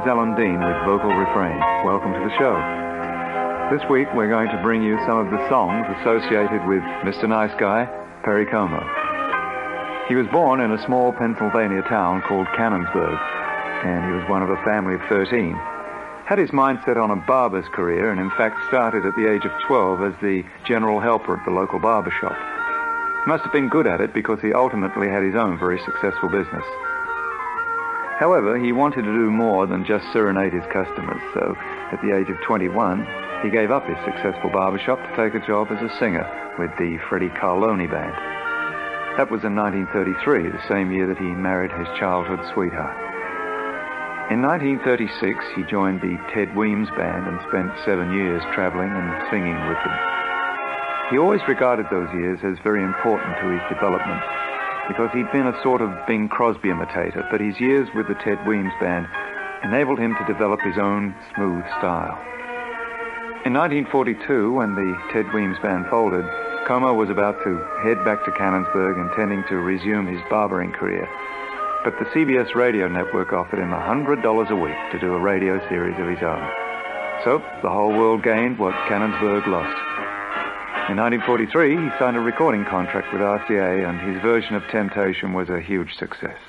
Alan Dean with Vocal Refrain. Welcome to the show. This week we're going to bring you some of the songs associated with Mr. Nice Guy, Perry Como. He was born in a small Pennsylvania town called Canonsburg, and he was one of a family of 13. Had his mind set on a barber's career, and in fact started at the age of 12 as the general helper at the local barber shop. He must have been good at it because he ultimately had his own very successful business. However, he wanted to do more than just serenade his customers, so at the age of 21, he gave up his successful barbershop to take a job as a singer with the Freddie Carlone Band. That was in 1933, the same year that he married his childhood sweetheart. In 1936, he joined the Ted Weems Band and spent 7 years traveling and singing with them. He always regarded those years as very important to his development, because he'd been a sort of Bing Crosby imitator, but his years with the Ted Weems Band enabled him to develop his own smooth style. In 1942, when the Ted Weems Band folded, Como was about to head back to Canonsburg, intending to resume his barbering career. But the CBS radio network offered him $100 a week to do a radio series of his own. So the whole world gained what Canonsburg lost. In 1943, he signed a recording contract with RCA, and his version of Temptation was a huge success.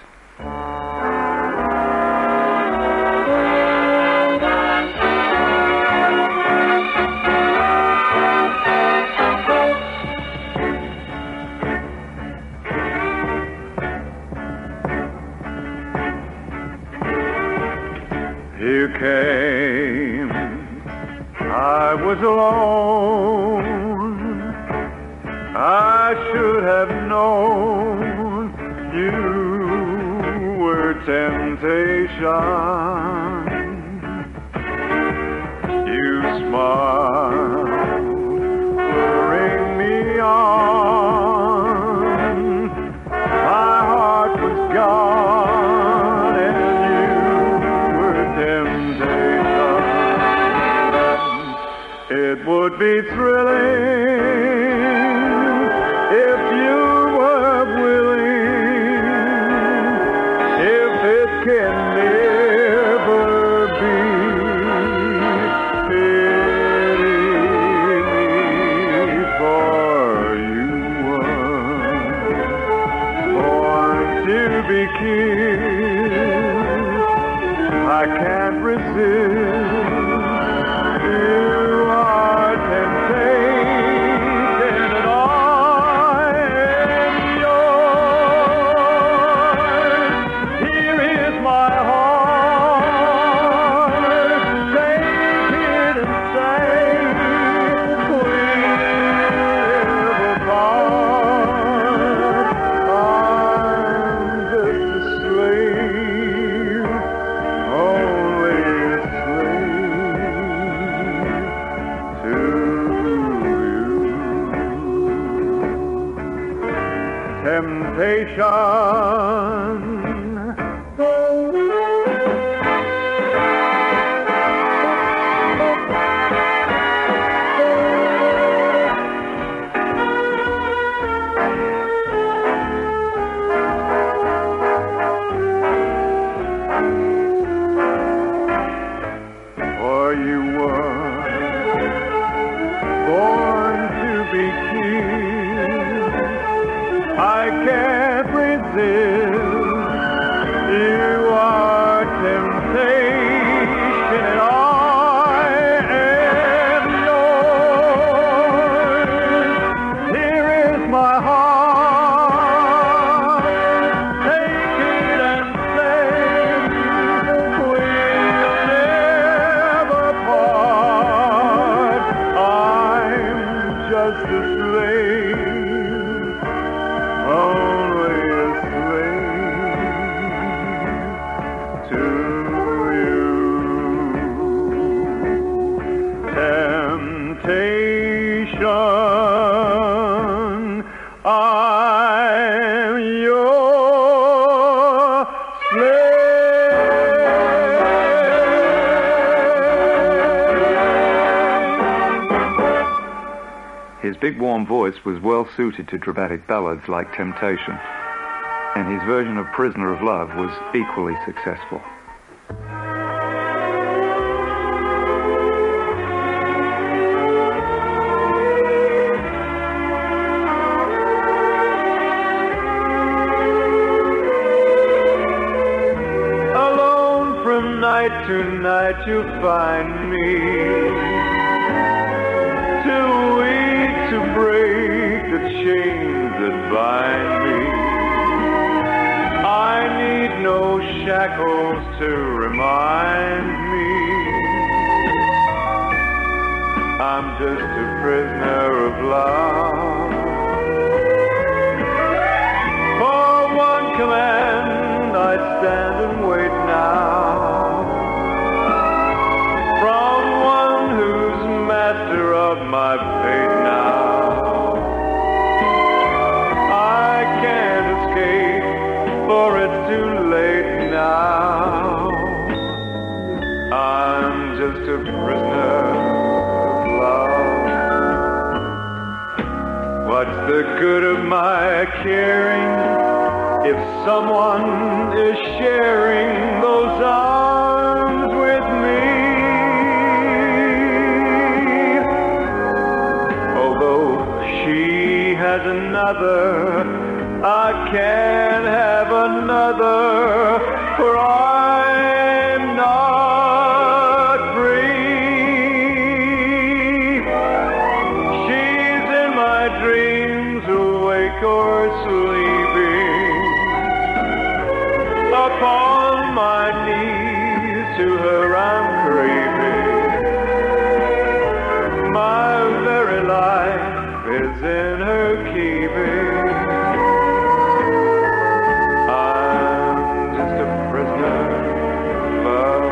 You came, I was alone. I should have known you were temptation. You smiled, luring me on. My heart was gone, and you were temptation. It would be thrilling if you were willing, if it can never be. Pity me, for you were born to be kissed. I can't resist. You are temptation, and I am yours. Here is my heart. Take it and say we'll never part. I'm just a slave, only a slave to temptation. For you were born to be kissed. I can't resist. You are temptation, and I am yours. Here is my heart. Take it and say we'll never part. I'm just a slave, only a slave to you. Temptation, I'm your slave. His big warm voice was well suited to dramatic ballads like Temptation, and his version of Prisoner of Love was equally successful. tonight you'll find me too weak to break the chains that bind me. I need no shackles to remind me I'm just a prisoner of love. For one command I stand and wait now, from one who's master of my fate now. I can't escape, for it's too late now. I'm just a prisoner of love. What's the good of my caring if someone is sharing those arms with me? Although she has another, I can't have another, for I'm not free. She's in my dreams, awake or sleeping. Upon my knees to her I'm creeping. My very life is in her keeping. I'm just a prisoner of love.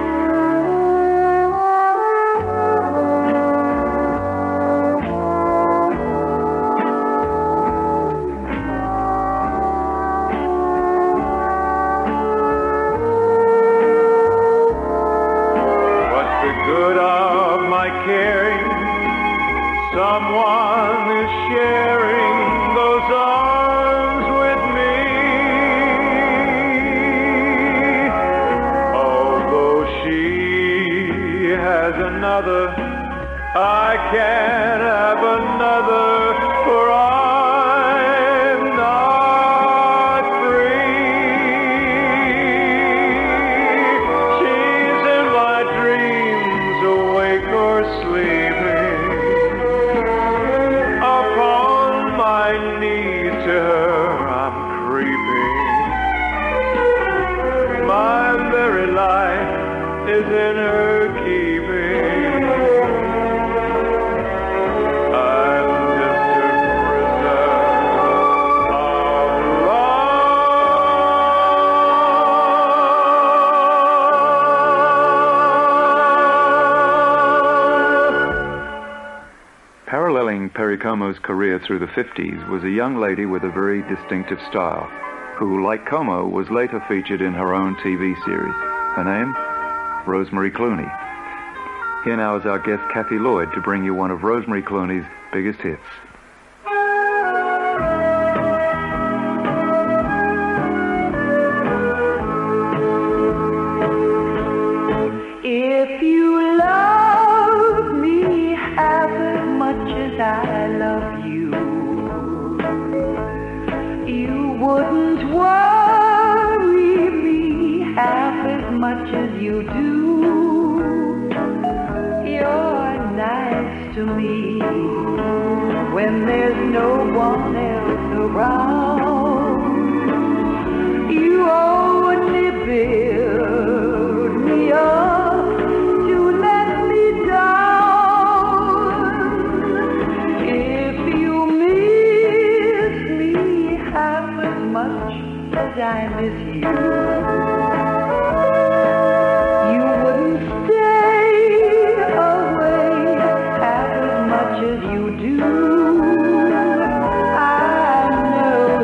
What's the good of my caring? Someone is sharing those arms with me. Although she has another, I can't have another, for I'm not free. She's in my dreams, awake or sleeping. Upon my knees to her I'm creeping. My very life is in her keeping. I'm just a prisoner of love. Paralleling Perry Como's career through the 50s was a young lady with a very distinctive style, who, like Como, was later featured in her own TV series. Her name? Rosemary Clooney. Here now is our guest, Kathy Lloyd, to bring you one of Rosemary Clooney's biggest hits. If you love me half as much as I love you, you wouldn't worry me half as much as you do. You're nice to me when there's no one else around. You only build me up to let me down. If you miss me half as much as I miss you, you wouldn't stay away half as much as you do. I know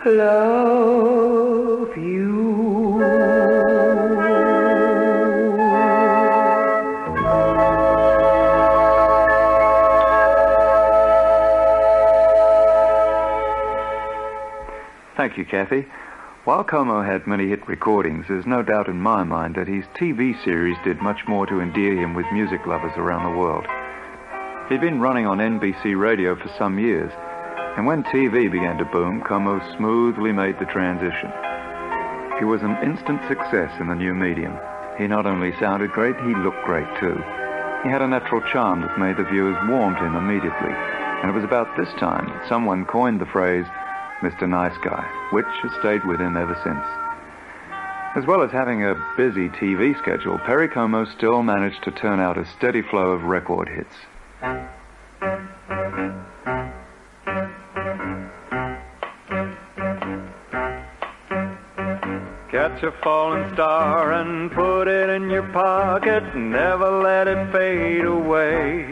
love you. Thank you, Kathy. While Como had many hit recordings, there's no doubt in my mind that his TV series did much more to endear him with music lovers around the world. He'd been running on NBC radio for some years, and when TV began to boom, Como smoothly made the transition. He was an instant success in the new medium. He not only sounded great, he looked great too. He had a natural charm that made the viewers warm to him immediately, and it was about this time that someone coined the phrase, Mr. Nice Guy, which has stayed with him ever since. As well as having a busy TV schedule, Perry Como still managed to turn out a steady flow of record hits. Catch a falling star and put it in your pocket, never let it fade away.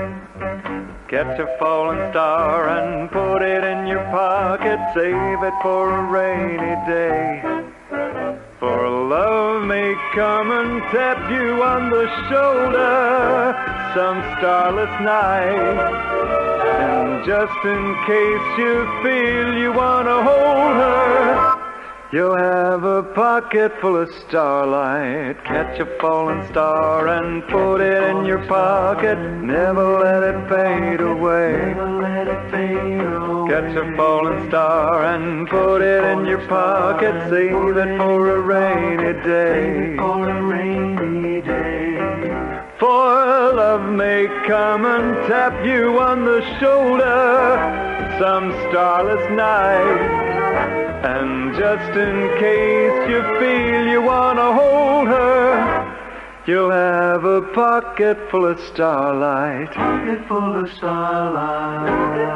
Catch a falling star and put it in your pocket, save it for a rainy day. For love may come and tap you on the shoulder some starless night. And just in case you feel you want to hold her, you'll have a pocket full of starlight. Catch a falling star and put it in your pocket, never let it fade away. Never let it fade away. Catch a falling star and put it in your pocket, save it for a rainy day. For a rainy day. For love may come and tap you on the shoulder some starless night. And just in case you feel you want to hold her, you'll have a pocket full of starlight. Pocket full of starlight.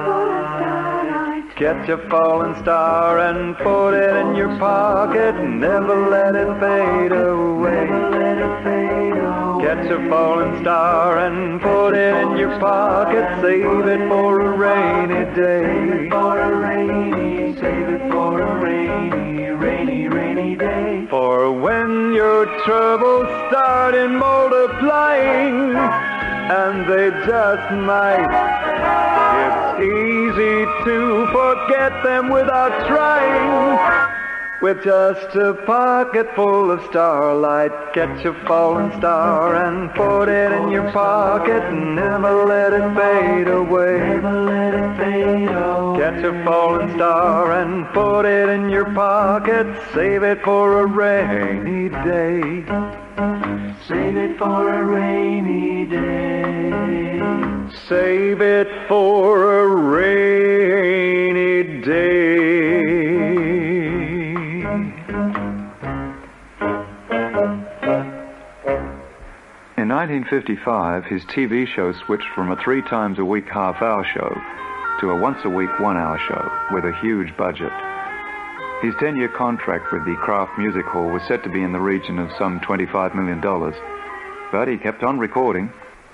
Catch a falling star and put it in your pocket, never let it fade away. Never let it fade away. Catch a falling star and put it in your pocket, save it for a rainy day. Save it for a rainy, save it for a rainy, rainy day. For when your troubles start in multiplying, and they just might, it's easy to forget them without trying. With just a pocket full of starlight, catch a falling star and put it in your pocket, never let it fade away. Never let it fade away. Catch a falling star and put it in your pocket, save it for a rainy day. Save it for a rainy day. Save it for a rainy day. In 1955, his TV show switched from a 3 times a week half-hour show to a once-a-week 1-hour show with a huge budget. His 10-year contract with the Kraft Music Hall was said to be in the region of some $25 million, but he kept on recording.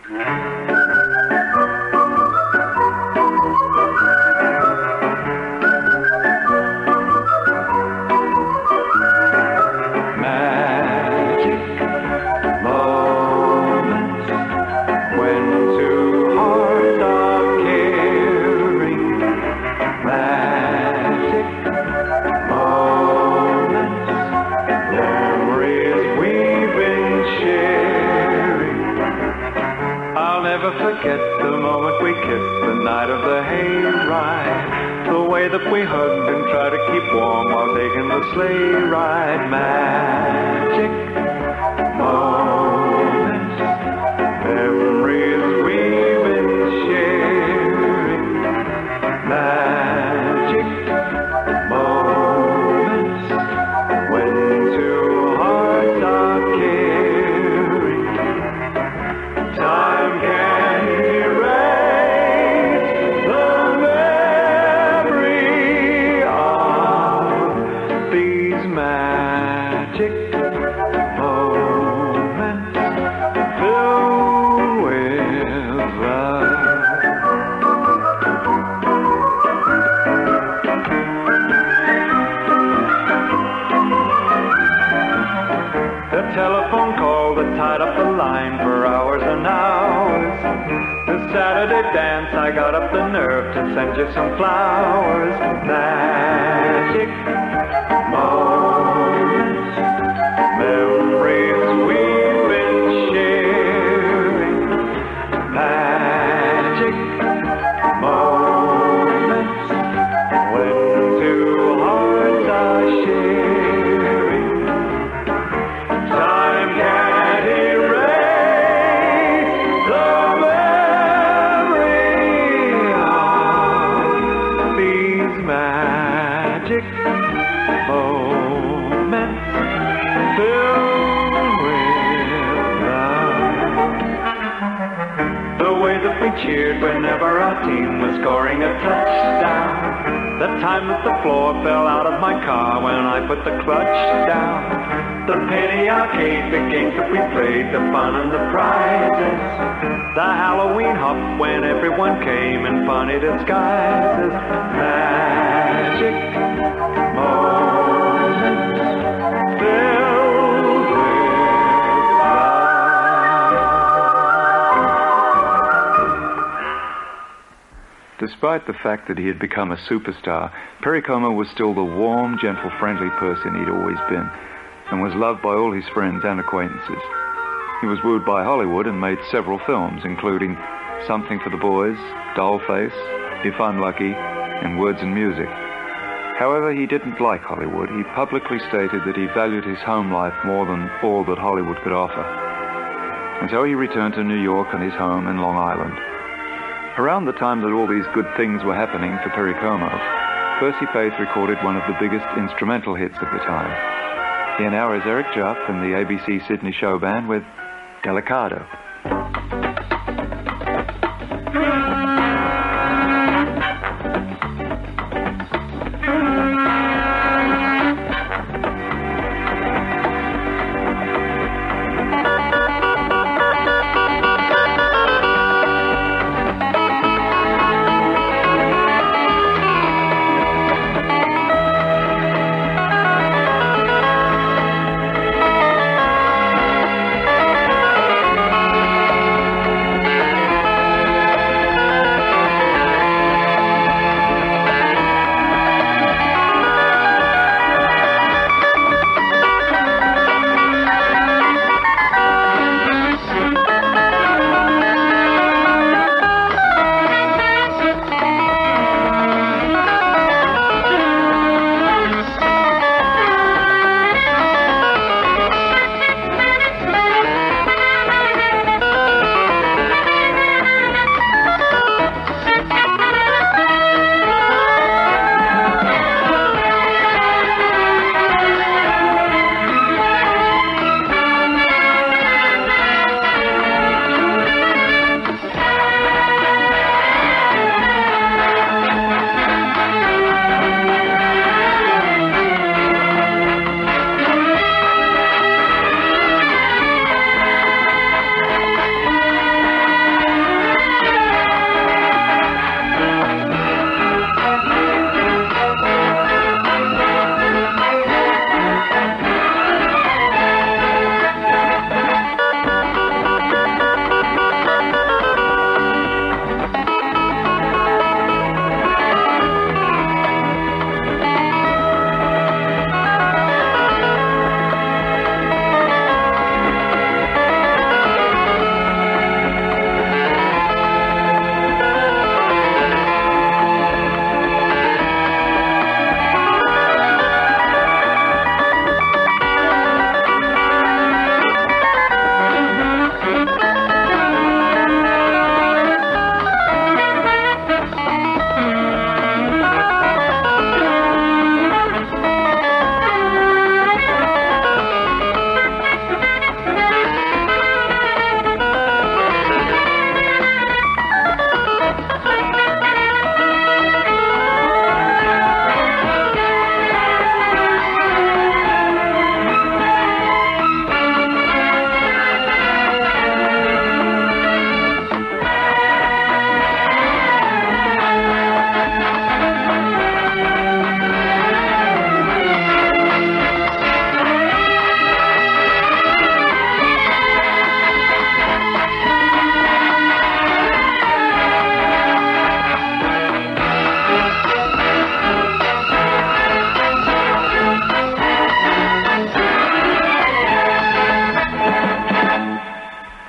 Forget the moment we kissed the night of the hayride, the way that we hugged and tried to keep warm while taking the sleigh ride. Magic moments, memories we've been sharing. Magic moments when two hearts are caring. Time can Saturday dance, I got up the nerve to send you some flowers. Magic moments, memories we've been sharing. Magic moments, when two hearts are sharing. Time can't erase the memory of these magic moments filled with love. The way that we cheered whenever our team was scoring a touchdown. The time that the floor fell out of my car when I put the clutch down. The penny arcade, the games that we played, the fun and the prizes. The Halloween hop when everyone came in funny disguises. Magic moments filled with love. Despite the fact that he had become a superstar, Perry Como was still the warm, gentle, friendly person he'd always been, and was loved by all his friends and acquaintances. He was wooed by Hollywood and made several films, including Something for the Boys, Dollface, If I'm Lucky, and Words and Music. However, he didn't like Hollywood. He publicly stated that he valued his home life more than all that Hollywood could offer. And so he returned to New York and his home in Long Island. Around the time that all these good things were happening for Perry Como, Percy Faith recorded one of the biggest instrumental hits of the time. Here now is Eric Jupp and the ABC Sydney Show Band with Delicado.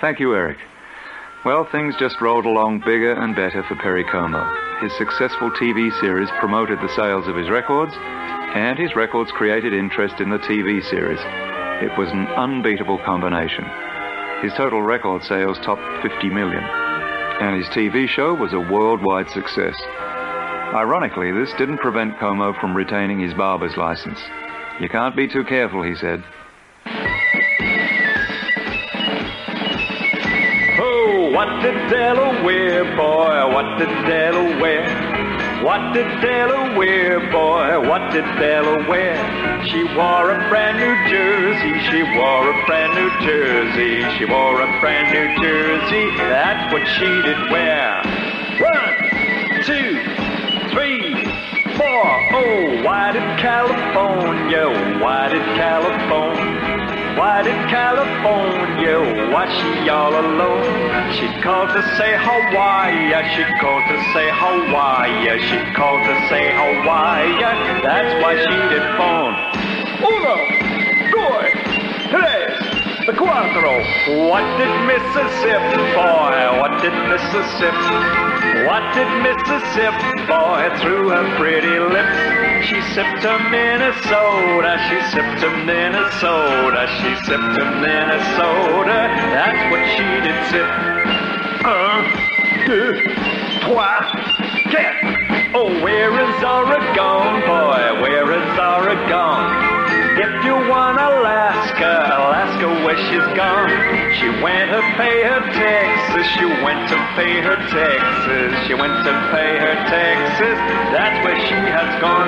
Thank you, Eric. Well, things just rolled along bigger and better for Perry Como. His successful TV series promoted the sales of his records, and his records created interest in the TV series. It was an unbeatable combination. His total record sales topped 50 million, and his TV show was a worldwide success. Ironically, this didn't prevent Como from retaining his barber's license. You can't be too careful, he said. Oh, what did Delaware, boy, what did Delaware? What did Delaware, boy, what did Delaware? She wore a brand new jersey, she wore a brand new jersey, she wore a brand new jersey, that's what she did wear. 1, 2, 3, 4, oh, why did California, why did California? Why did California, why she all alone? She called to say Hawaii, she called to say Hawaii, she called to say Hawaii, that's why she did phone. 1, 2, 3, 4. What did Mississippi, boy, what did Mississippi? What did Mississippi, boy, through her pretty lips? She sipped to Minnesota, she sipped to Minnesota, she sipped to Minnesota, that's what she did sip. 1, 2, 3, 4. Oh, where is Oregon, boy, where is Oregon? If you want Alaska, Alaska where she's gone. She went to pay her taxes, she went to pay her taxes, she went to pay her taxes, that's where she has gone.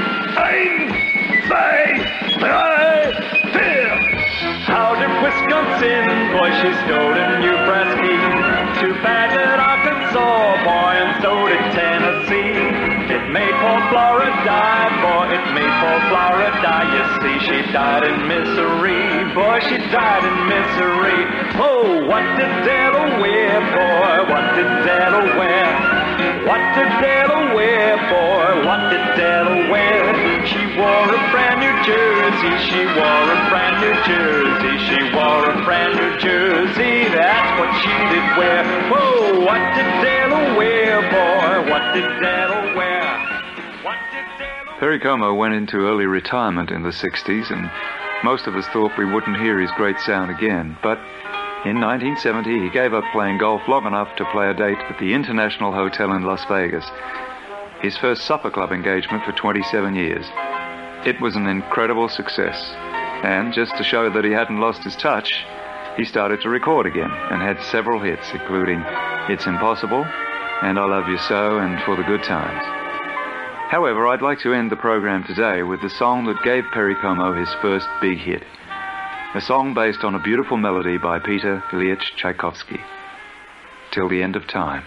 1, 2, 3, 4. Out in Wisconsin, boy, she stole to Nebraska. Too bad that Arkansas, boy, and so did Tennessee. It made poor Florida, boy, it made poor Florida. You see, she died in misery, boy, she died in misery. Oh, what did Delaware, boy, what did Delaware? What did Delaware, boy, what did Delaware? She wore a brand new jersey, she wore a brand new jersey, she wore a brand new jersey, that's what she did wear. Oh, what did Delaware, boy, what did Delaware? What did Delaware? Perry Como went into early retirement in the 60s, and most of us thought we wouldn't hear his great sound again. But in 1970, he gave up playing golf long enough to play a date at the International Hotel in Las Vegas, his first supper club engagement for 27 years. It was an incredible success, and just to show that he hadn't lost his touch, he started to record again and had several hits, including It's Impossible and I Love You So and For the Good Times. However, I'd like to end the program today with the song that gave Perry Como his first big hit, a song based on a beautiful melody by Peter Ilyich Tchaikovsky, Till the End of Time.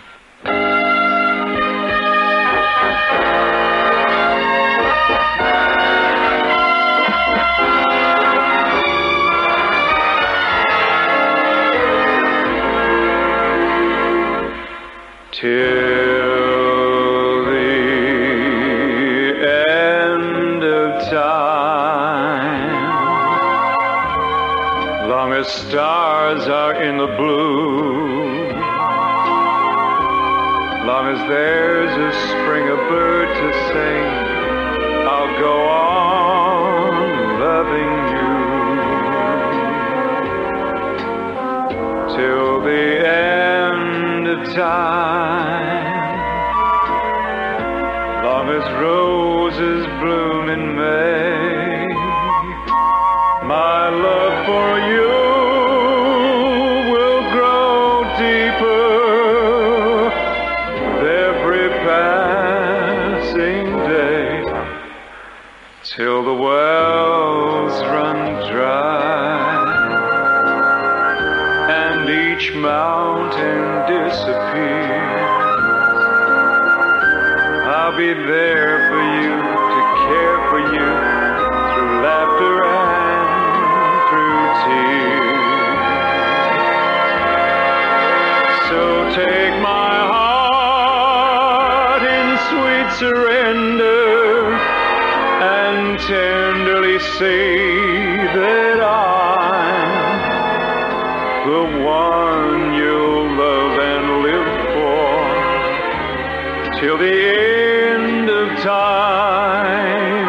Till the end of time, long as stars are in the blue, long as there's a spring, a bird to sing, I'll go on loving you till the end of time. Long as roses bloom in May, my love for you will grow deeper with every passing day, till the wells run dry and each mountain disappears. I'll be there for you to carry the end of time.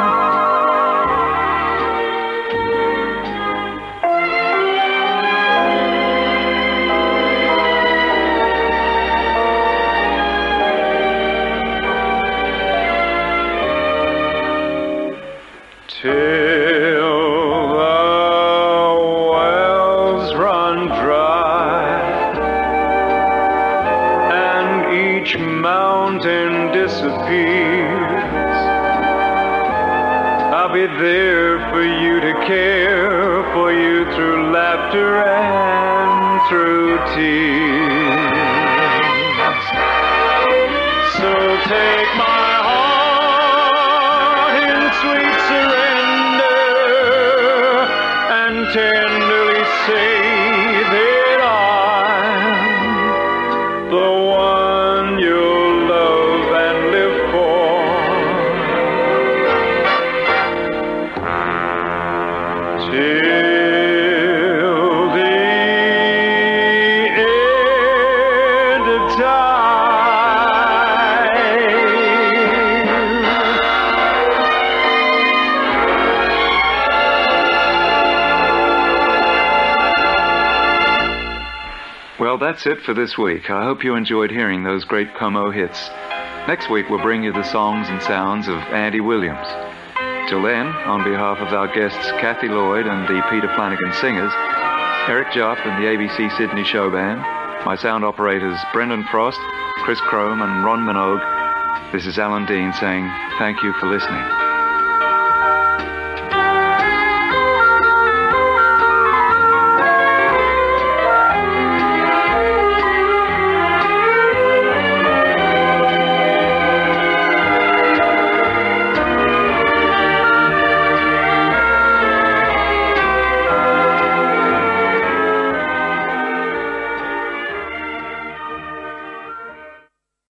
Till the wells run dry and each mountain disappears, I'll be there for you to care for you through laughter and through tears. So take my heart in sweet surrender and tenderly say that I'm the one you'll love and live for. Till the end of Well, that's it for this week. I hope you enjoyed hearing those great Como hits. Next week, we'll bring you the songs and sounds of Andy Williams. Till then, on behalf of our guests Kathy Lloyd and the Peter Flanagan Singers, Eric Jupp and the ABC Sydney Show Band, my sound operators Brendan Frost, Chris Crome and Ron Minogue, this is Alan Dean saying thank you for listening.